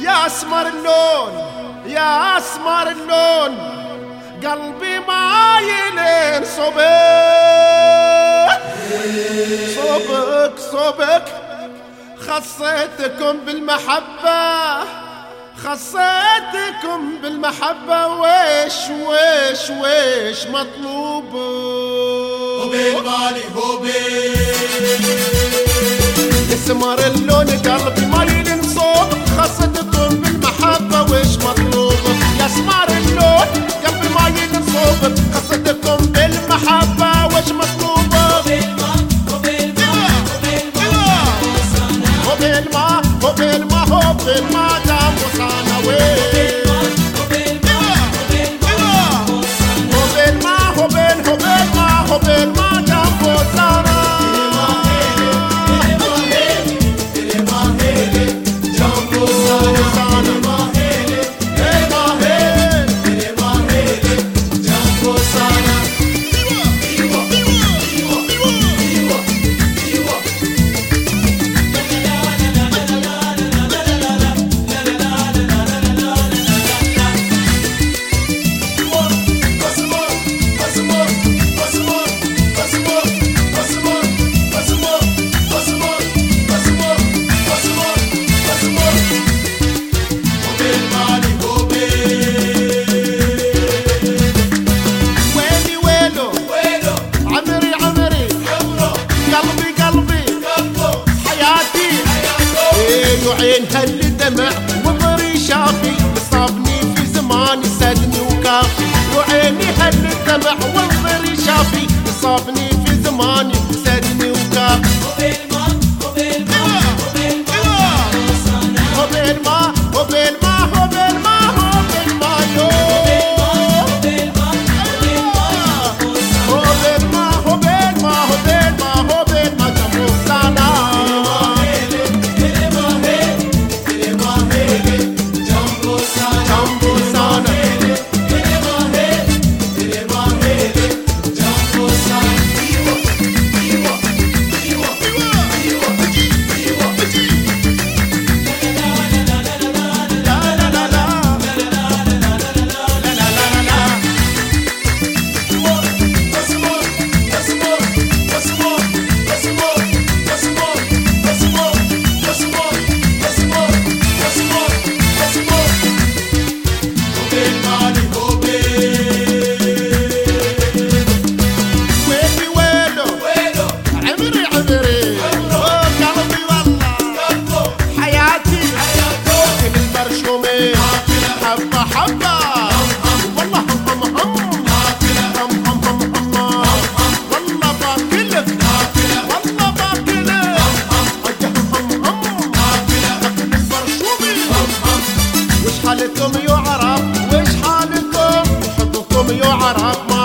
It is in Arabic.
يا اسمر اللون يا اسمر اللون قلبي ما يلين صبك صبك صبك خصيتكم بالمحبة خصيتكم بالمحبة ويش ويش ويش مطلوب وبالمالي يسمر اللون قلبي ما يلين صوب خصيتكم بالمحبة ويش مطلوب يا سمر اللون قلبي ما يلين صوب خصيتكم بالمحبة ويش مطلوب وبالما دام وصانا وبالما دام وصانا عين هل دمع وضري شافي صابني في زماني سدني وكافي وعيني هل دمع وضري شافي صابني في زماني سدني وكافي حبة حبة والله والله باكلك والله باكلك لكن البرشومي وش حالكم يا عرب وش حالكم حبكم يا عرب